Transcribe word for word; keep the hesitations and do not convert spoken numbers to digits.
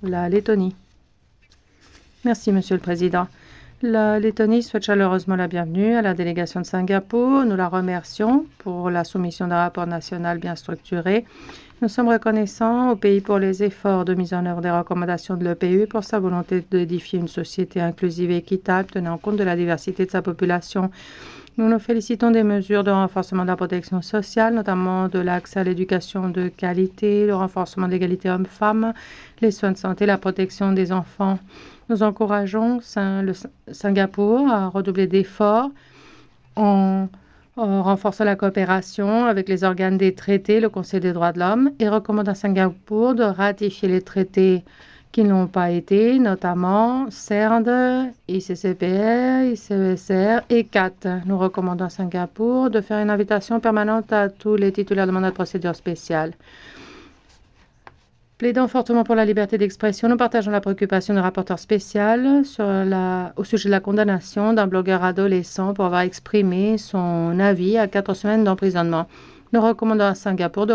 la Lettonie. Merci, Monsieur le Président. La Lettonie souhaite chaleureusement la bienvenue à la délégation de Singapour. Nous la remercions pour la soumission d'un rapport national bien structuré. Nous sommes reconnaissants au pays pour les efforts de mise en œuvre des recommandations de l'E P U et pour sa volonté d'édifier une société inclusive et équitable tenant compte de la diversité de sa population. Nous nous félicitons des mesures de renforcement de la protection sociale, notamment de l'accès à l'éducation de qualité, le renforcement de l'égalité hommes-femmes, les soins de santé, la protection des enfants. Nous encourageons le Singapour à redoubler d'efforts en, en renforçant la coopération avec les organes des traités, le Conseil des droits de l'homme, et recommande à Singapour de ratifier les traités qui n'ont pas été, notamment C E R D, I C C P R, I C E S R et C A T. Nous recommandons à Singapour de faire une invitation permanente à tous les titulaires de mandat de procédure spéciale. Plaidant fortement pour la liberté d'expression, nous partageons la préoccupation du rapporteur spécial sur la, au sujet de la condamnation d'un blogueur adolescent pour avoir exprimé son avis à quatre semaines d'emprisonnement. Nous recommandons à Singapour de